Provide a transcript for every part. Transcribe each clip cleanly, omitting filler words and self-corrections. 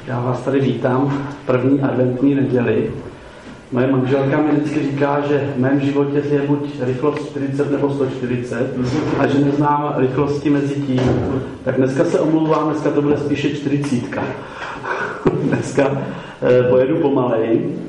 Já vás tady vítám první adventní neděli. Moje manželka mi vždycky říká, že v mém životě je buď rychlost 40 nebo 140 a že neznám rychlosti mezi tím. Tak dneska se omlouvám, dneska to bude spíše 40. Dneska pojedu pomaleji.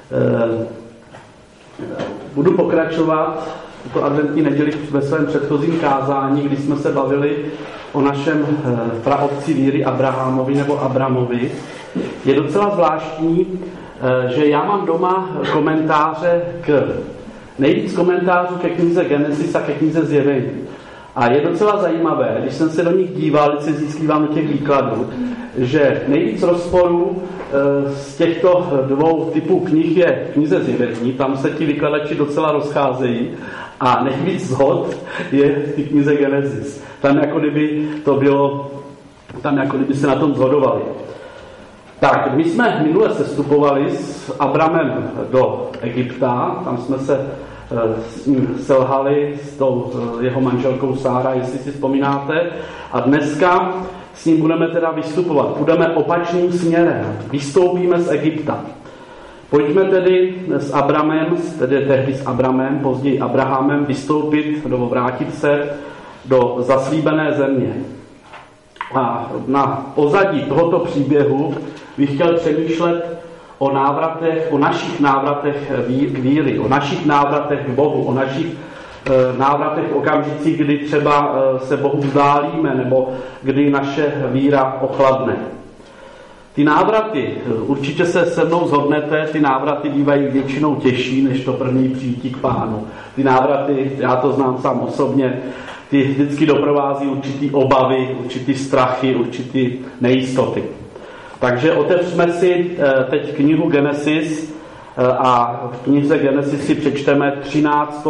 Budu pokračovat tuto adventní neděli ve svém předchozím kázání, kdy jsme se bavili o našem praotci víry Abrahamovi nebo Abramovi. Je docela zvláštní, že já mám doma komentáře nejvíc komentářů ke knize Genesis a ke knize Zjevení. A je docela zajímavé, když jsem se do nich díval, když se získávám do těch výkladů, že nejvíc rozporů z těchto dvou typů knih je v knize Zjevení, tam se ti vykladači docela rozcházejí, a nejvíc shod je v knize Genesis. Tam jako kdyby se na tom shodovali. Tak, my jsme minule sestupovali s Abramem do Egypta, tam jsme se s ním selhali s tou jeho manželkou Sára, jestli si vzpomínáte, a dneska s ním budeme teda vystupovat. Půjdeme opačným směrem, vystoupíme z Egypta. Pojďme tedy s Abramem, tedy tehdy s Abramem, později Abrahamem, vystoupit nebo vrátit se do zaslíbené země. A na pozadí tohoto příběhu bych chtěl přemýšlet o návratech, o našich návratech k víry, o našich návratech k Bohu, o našich návratech v okamžicích, kdy třeba se Bohu vzdálíme, nebo kdy naše víra ochladne. Ty návraty, určitě se se mnou shodnete, ty návraty bývají většinou těžší, než to první přijítí k Pánu. Ty návraty, já to znám sám osobně, ty vždycky doprovází určitý obavy, určitý strachy, určitý nejistoty. Takže otevřme si teď knihu Genesis a v knize Genesis si přečteme 13.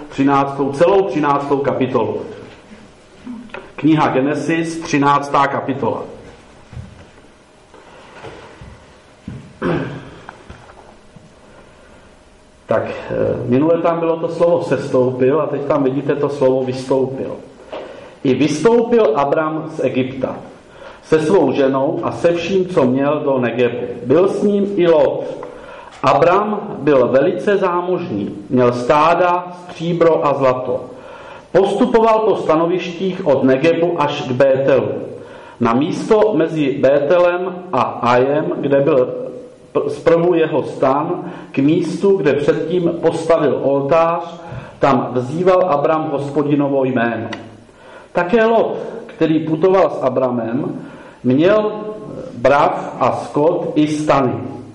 kapitolu. Kniha Genesis, 13. kapitola. Tak minule tam bylo to slovo sestoupil a teď tam vidíte to slovo vystoupil. I vystoupil Abram z Egypta se svou ženou a se vším, co měl, do Negebu. Byl s ním i Lot. Abram byl velice zámožný, měl stáda, stříbro a zlato. Postupoval po stanovištích od Negebu až k Bételu. Na místo mezi Bételem a Ajem, kde byl zprvu jeho stan, k místu, kde předtím postavil oltář, tam vzýval Abram Hospodinovo jméno. Také Lot, který putoval s Abramem, měl brav a skot i stany.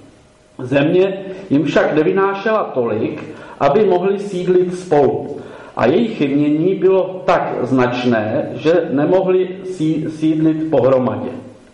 Země jim však nevynášela tolik, aby mohli sídlit spolu. A jejich jmění bylo tak značné, že nemohli sídlit pohromadě.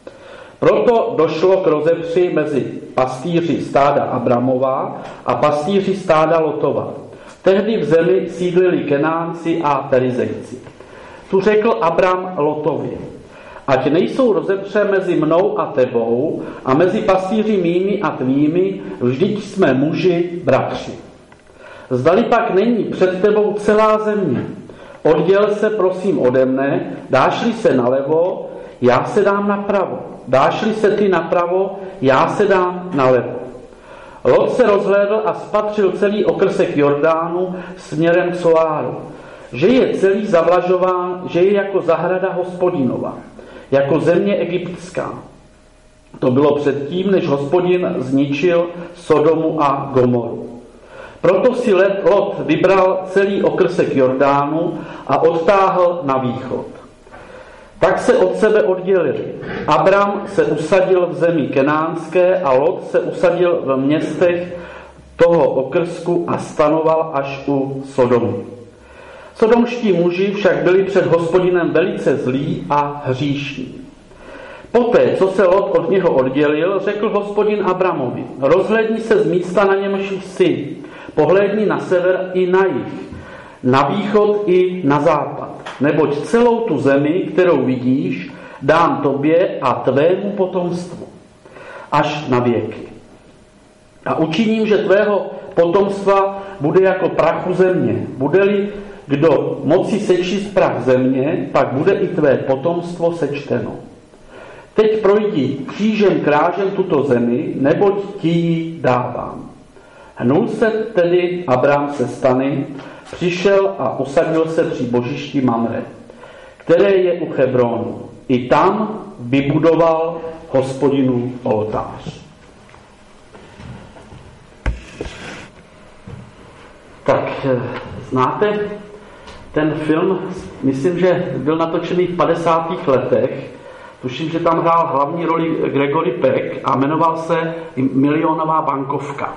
Proto došlo k rozepři mezi pastýři stáda Abramova a pastýři stáda Lotova. Tehdy v zemi sídlili Kenánci a Perizejci. Tu řekl Abram Lotovi: ať nejsou rozepře mezi mnou a tebou a mezi pastýři mými a tvými, vždyť jsme muži bratři. Zdali pak není před tebou celá země, odděl se prosím ode mne, dáš-li se nalevo, já se dám napravo. Dáš-li se ty napravo, já se dám nalevo. Lot se rozhlédl a spatřil celý okrsek Jordánu směrem k Soáru, že je celý zavlažován, že je jako zahrada Hospodinova, jako země egyptská. To bylo předtím, než Hospodin zničil Sodomu a Gomoru. Proto si Lot vybral celý okrsek Jordánu a odtáhl na východ. Tak se od sebe oddělili. Abram se usadil v zemi kenánské a Lot se usadil v městech toho okrsku a stanoval až u Sodomu. Sodomští muži však byli před Hospodinem velice zlí a hříšní. Poté, co se Lot od něho oddělil, řekl Hospodin Abramovi: rozhlédni se z místa, na němž jsi, pohlédni na sever i na jih, na východ i na západ, neboť celou tu zemi, kterou vidíš, dám tobě a tvému potomstvu až na věky. A učiním, že tvého potomstva bude jako prachu země. Bude-li kdo moci sečíst prach země, pak bude i tvé potomstvo sečteno. Teď projdi křížem krážem tuto zemi, neboť ti ji dávám. Hnul se tedy Abram se stany, přišel a usadil se při božišti Mamre, které je u Hebronu. I tam vybudoval Hospodinu oltář. Tak, znáte ten film, myslím, že byl natočený v 50. letech. Tuším, že tam hrál hlavní roli Gregory Peck a jmenoval se Milionová bankovka.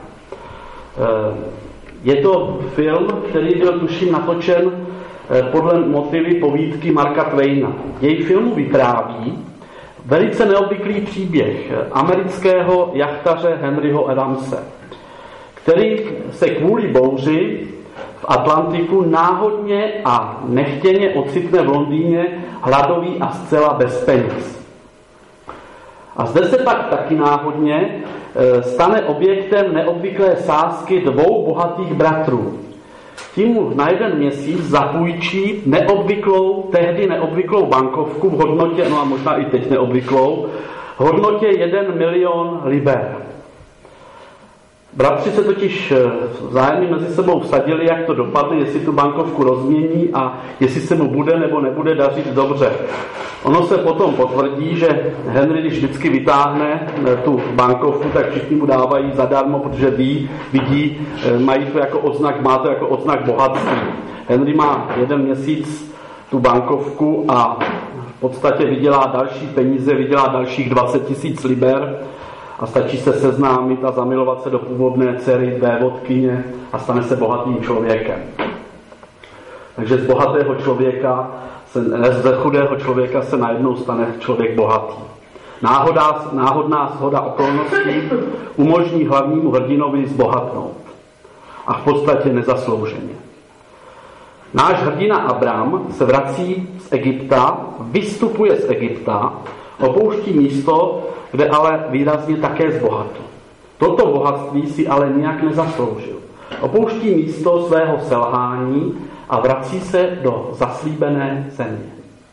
Je to film, který byl tuším natočen podle motivy povídky Marka Twaina. Její filmu vypráví velice neobvyklý příběh amerického jachtaře Henryho Adamse, který se kvůli bouři v Atlantiku náhodně a nechtěně ocitne v Londýně hladový a zcela bez peněz. A zde se pak taky náhodně stane objektem neobvyklé sázky dvou bohatých bratrů. Tím mu na jeden měsíc zapůjčí tehdy neobvyklou bankovku v hodnotě, no a možná i teď neobvyklou, v hodnotě 1 milion liber. Bratři se totiž vzájemně mezi sebou vsadili, jak to dopadne, jestli tu bankovku rozmění a jestli se mu bude nebo nebude dařit dobře. Ono se potom potvrdí, že Henry, když vždycky vytáhne tu bankovku, tak všichni mu dávají zadarmo, protože vidí, mají to jako odznak, má to jako odznak bohatství. Henry má 1 měsíc tu bankovku a v podstatě vydělá další peníze, vydělá dalších 20 000 liber a stačí se seznámit a zamilovat se do původné dcery vévodkyně a stane se bohatým člověkem. Takže z bohatého člověka, z chudého člověka se najednou stane člověk bohatý. Náhodná shoda okolností umožní hlavnímu hrdinovi zbohatnout. A v podstatě nezaslouženě. Náš hrdina Abram se vrací z Egypta, vystupuje z Egypta, opouští místo, kde ale výrazně také zbohatl. Toto bohatství si ale nijak nezasloužil. Opouští místo svého selhání a vrací se do zaslíbené země.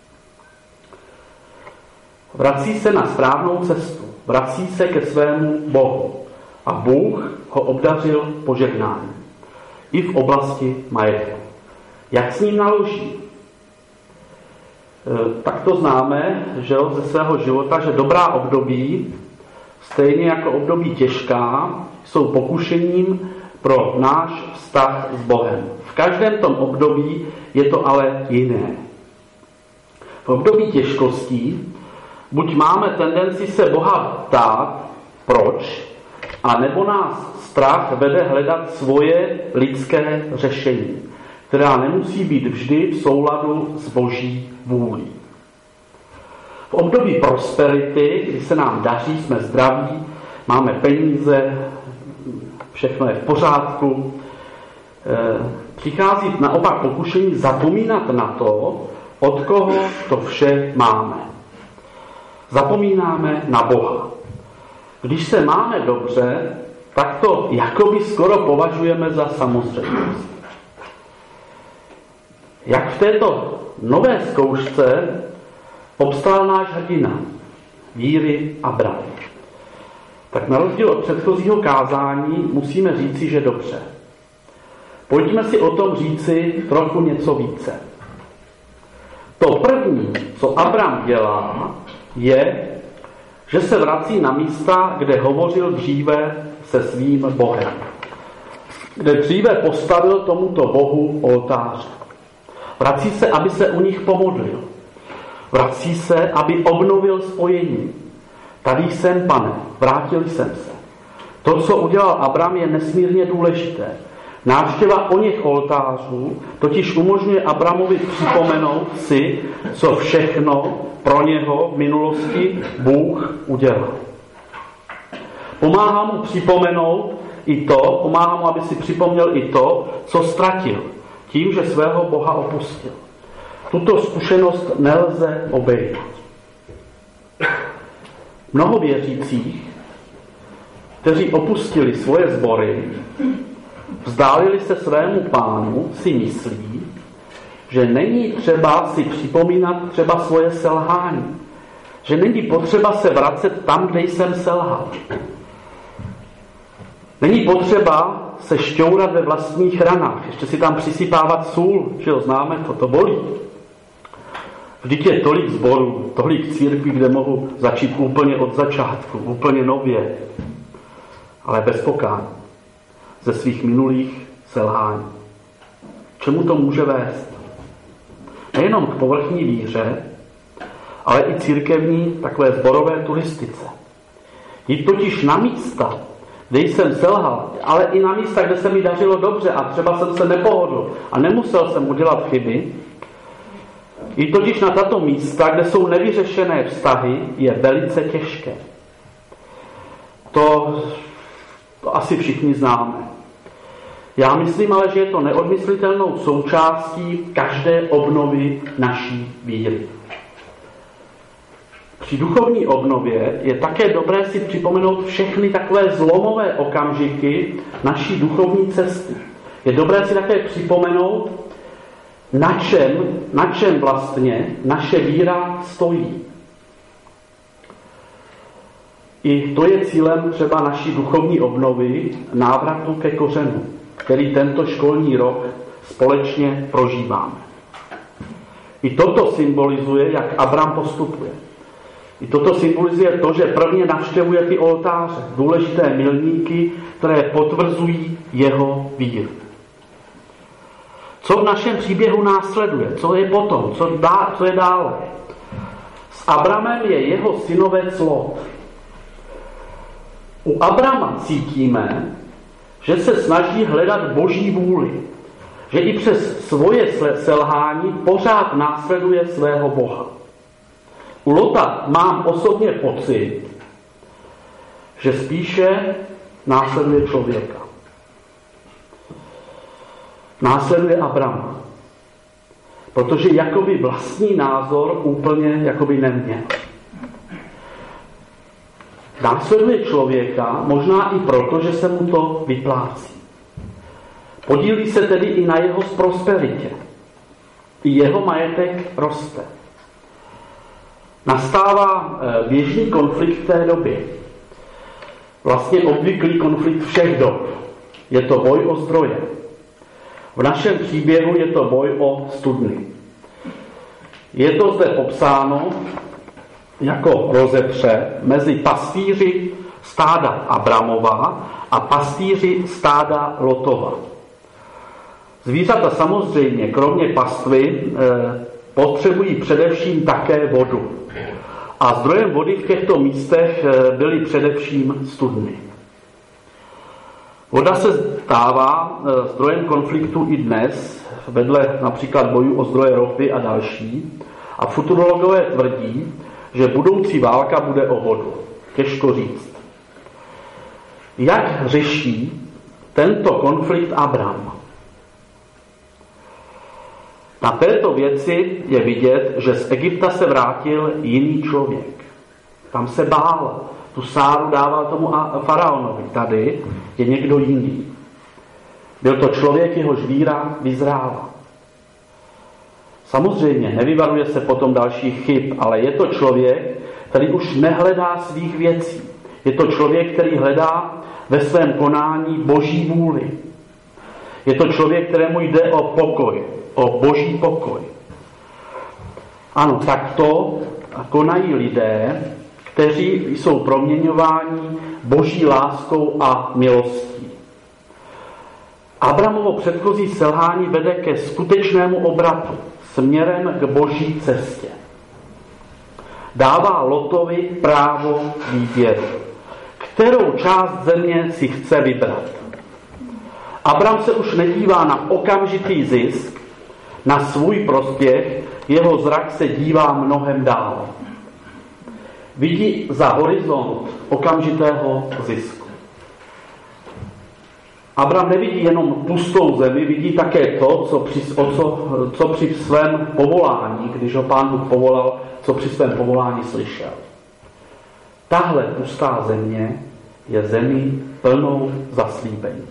Vrací se na správnou cestu. Vrací se ke svému Bohu. A Bůh ho obdařil požehnáním. I v oblasti majetku. Jak s ním naloží? Tak to známe, že ze svého života, že dobrá období, stejně jako období těžká, jsou pokušením pro náš vztah s Bohem. V každém tom období je to ale jiné. V období těžkostí buď máme tendenci se Boha ptát, proč, a nebo nás strach vede hledat svoje lidské řešení, která nemusí být vždy v souladu s Boží vůlí. V období prosperity, kdy se nám daří, jsme zdraví, máme peníze, všechno je v pořádku, přichází naopak pokušení zapomínat na to, od koho to vše máme. Zapomínáme na Boha. Když se máme dobře, tak to jakoby skoro považujeme za samozřejmost. Jak v této nové zkoušce obstál náš hrdina víry Abram. Tak na rozdíl od předchozího kázání musíme říci, že dobře. Pojďme si o tom říci trochu něco více. To první, co Abram dělá, je, že se vrací na místa, kde hovořil dříve se svým Bohem. Kde dříve postavil tomuto Bohu oltář. Vrací se, aby se u nich pomodlil. Vrací se, aby obnovil spojení. Tady jsem, Pane, vrátil jsem se. To, co udělal Abram, je nesmírně důležité. Návštěva o něch oltářů totiž umožňuje Abramovi připomenout si, co všechno pro něho v minulosti Bůh udělal. Pomáhá mu připomenout i to, pomáhá mu, aby si připomněl i to, co ztratil, tím, že svého Boha opustil. Tuto zkušenost nelze obejít. Mnoho věřících, kteří opustili svoje sbory, vzdálili se svému Pánu, si myslí, že není třeba si připomínat třeba svoje selhání. že není potřeba se vracet tam, kde jsem selhal. Není potřeba se šťourat ve vlastních ranách, ještě si tam přisypávat sůl, že jo, známe, to bolí. Vždyť je tolik sborů, tolik církví, kde mohu začít úplně od začátku, úplně nově, ale bez pokání ze svých minulých selhání. Čemu to může vést? Nejenom k povrchní víře, ale i církevní takové sborové turistice. Jít totiž na místa, kde jsem selhal, ale i na místa, kde se mi dařilo dobře a třeba jsem se nepohodl a nemusel jsem udělat chyby. Jít totiž na tato místa, kde jsou nevyřešené vztahy, je velice těžké. To asi všichni známe. Já myslím ale, že je to neodmyslitelnou součástí každé obnovy naší víry. Při duchovní obnově je také dobré si připomenout všechny takové zlomové okamžiky naší duchovní cesty. Je dobré si také připomenout, na čem vlastně naše víra stojí. I to je cílem třeba naší duchovní obnovy, návratu ke kořenu, který tento školní rok společně prožíváme. I toto symbolizuje, jak Abram postupuje. I toto symbolizuje to, že prvně navštěvuje ty oltáře, důležité milníky, které potvrzují jeho víru. Co v našem příběhu následuje? Co je potom? Co je dále? S Abramem je jeho synovec Lot. U Abrama cítíme, že se snaží hledat Boží vůli. Že i přes svoje selhání pořád následuje svého Boha. U Lota mám osobně pocit, že spíše následuje člověka. Následuje Abrama. Protože jakoby vlastní názor úplně jakoby neměl. Následuje člověka možná i proto, že se mu to vyplácí. Podílí se tedy i na jeho prosperitě. I jeho majetek roste. Nastává běžný konflikt té doby. Vlastně obvyklý konflikt všech dob. Je to boj o zdroje. V našem příběhu je to boj o studny. Je to zde popsáno jako rozepře mezi pastýři stáda Abramova a pastýři stáda Lotova. Zvířata samozřejmě, kromě pastvy, potřebují především také vodu. A zdrojem vody v těchto místech byly především studny. Voda se stává zdrojem konfliktu i dnes, vedle například bojů o zdroje ropy a další. A futurologové tvrdí, že budoucí válka bude o vodu. Těžko říct. Jak řeší tento konflikt Abram? Na této věci je vidět, že z Egypta se vrátil jiný člověk. Tam se bál. Tu Sáru dával tomu faraonovi. Tady je někdo jiný. Byl to člověk, jehož víra vyzrála. Samozřejmě nevyvaruje se potom dalších chyb, ale je to člověk, který už nehledá svých věcí. Je to člověk, který hledá ve svém konání Boží vůli. Je to člověk, kterému jde o pokoj, o Boží pokoj. Ano, tak to konají lidé, kteří jsou proměňováni Boží láskou a milostí. Abramovo předchozí selhání vede ke skutečnému obratu směrem k Boží cestě. Dává Lotovi právo výběru, kterou část země si chce vybrat. Abram se už nedívá na okamžitý zisk, na svůj prospěch, jeho zrak se dívá mnohem dál. Vidí za horizont okamžitého zisku. Abram nevidí jenom pustou zemi, vidí také to, co při svém povolání, když ho Pán Bůh povolal, co při svém povolání slyšel. Tahle pustá země je zemí plnou zaslíbení.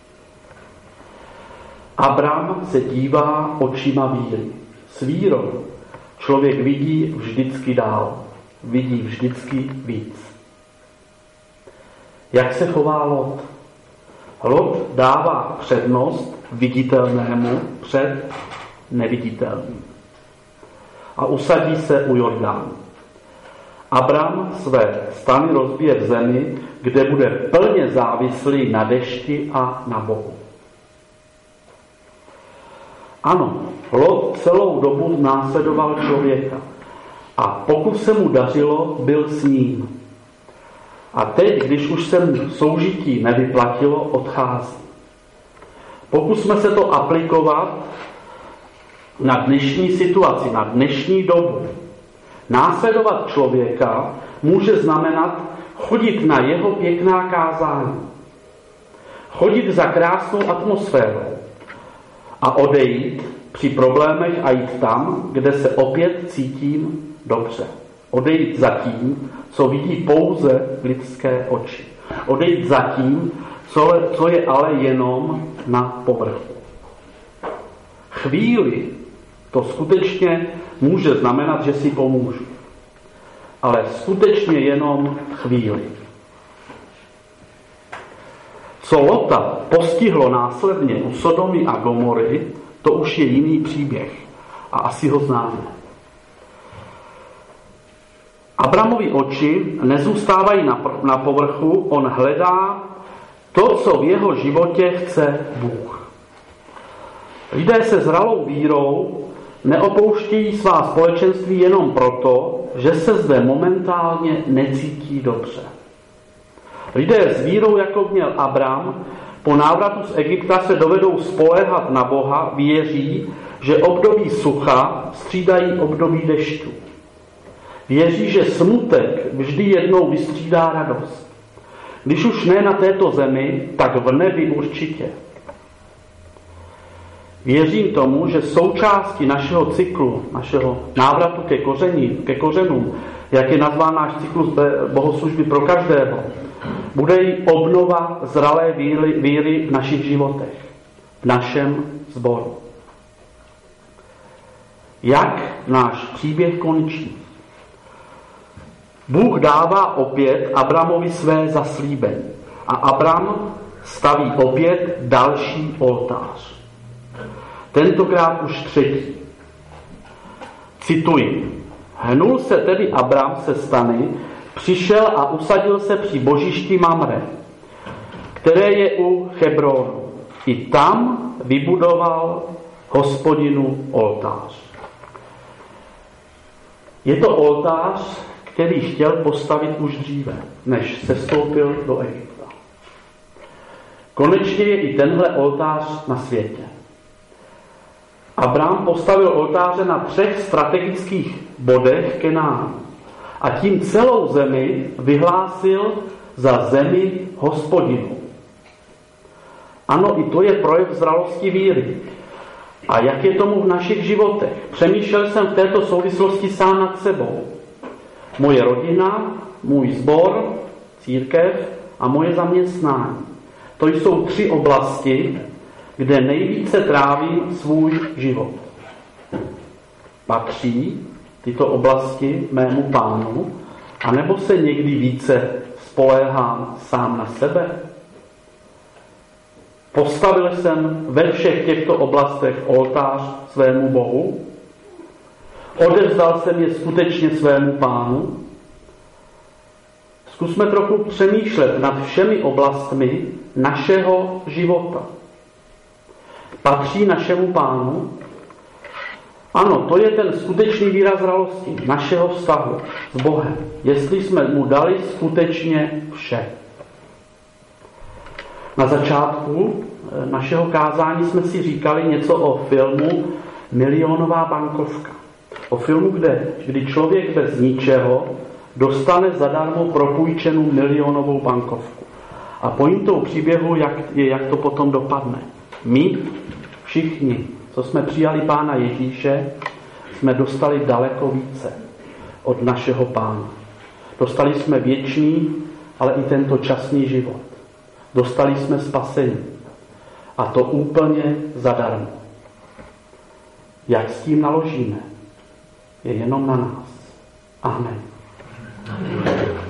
Abram se dívá očima víry. S vírou člověk vidí vždycky dál. vidí vždycky víc. Jak se chová Lot? Lot dává přednost viditelnému před neviditelným. A usadí se u Jordánu. Abram své stany rozbije v zemi, kde bude plně závislý na dešti a na Bohu. Ano, Lot celou dobu následoval člověka a pokud se mu dařilo, byl s ním. A teď, když už se mu soužití nevyplatilo, odchází. Pokusme se to aplikovat na dnešní situaci, na dnešní dobu. Následovat člověka může znamenat chodit na jeho pěkná kázání. Chodit za krásnou atmosférou a odejít při problémech a jít tam, kde se opět cítím dobře. Odejít za tím, co vidí pouze lidské oči. Odejít za tím, co je ale jenom na povrchu. Chvíli to skutečně může znamenat, že si pomůžu. Ale skutečně jenom chvíli. Co Lota postihlo následně u Sodomy a Gomory, to už je jiný příběh. A asi ho známe. Abramovi oči nezůstávají na povrchu, on hledá to, co v jeho životě chce Bůh. Lidé se zralou vírou neopouštějí svá společenství jenom proto, že se zde momentálně necítí dobře. Lidé s vírou, jako měl Abram, po návratu z Egypta se dovedou spoléhat na Boha, věří, že období sucha střídají období dešťů. Věří, že smutek vždy jednou vystřídá radost. Když už ne na této zemi, tak v nebi určitě. Věřím tomu, že součástí našeho cyklu, našeho návratu ke kořenům, jak je nazván náš cyklus bohoslužby pro každého, bude i obnova zralé víry v našich životech, v našem sboru. Jak náš příběh končí? Bůh dává opět Abramovi své zaslíbení a Abram staví opět další oltář. Tentokrát už třetí. Cituji. Hnul se tedy Abram se stany, přišel a usadil se při božišti Mamre, které je u Hebronu. I tam vybudoval Hospodinu oltář. Je to oltář, který chtěl postavit už dříve, než sestoupil do Egypta. Konečně je i tenhle oltář na světě. Abram postavil oltáře na 3 strategických bodech Kenánu a tím celou zemi vyhlásil za zemi Hospodinu. Ano, i to je projev zralosti víry. A jak je tomu v našich životech? Přemýšlel jsem v této souvislosti sám nad sebou. Moje rodina, můj sbor, církev a moje zaměstnání. To jsou 3 oblasti, kde nejvíce trávím svůj život. Patří tyto oblasti mému Pánu, anebo se někdy více spoléhám sám na sebe? Postavil jsem ve všech těchto oblastech oltář svému Bohu? Odevzdal jsem je skutečně svému Pánu? Zkusme trochu přemýšlet nad všemi oblastmi našeho života. Patří našemu Pánu? Ano, to je ten skutečný výraz zralosti našeho vztahu s Bohem, jestli jsme mu dali skutečně vše. Na začátku našeho kázání jsme si říkali něco o filmu Milionová bankovka. O filmu, kdy člověk bez ničeho dostane zadarmo propůjčenou milionovou bankovku. A pointou příběhu je, jak to potom dopadne. My všichni, co jsme přijali Pána Ježíše, jsme dostali daleko více od našeho Pána. Dostali jsme věčný, ale i tento časný život. Dostali jsme spasení. A to úplně zadarmo. Jak s tím naložíme, je jenom na nás. Amen. Amen.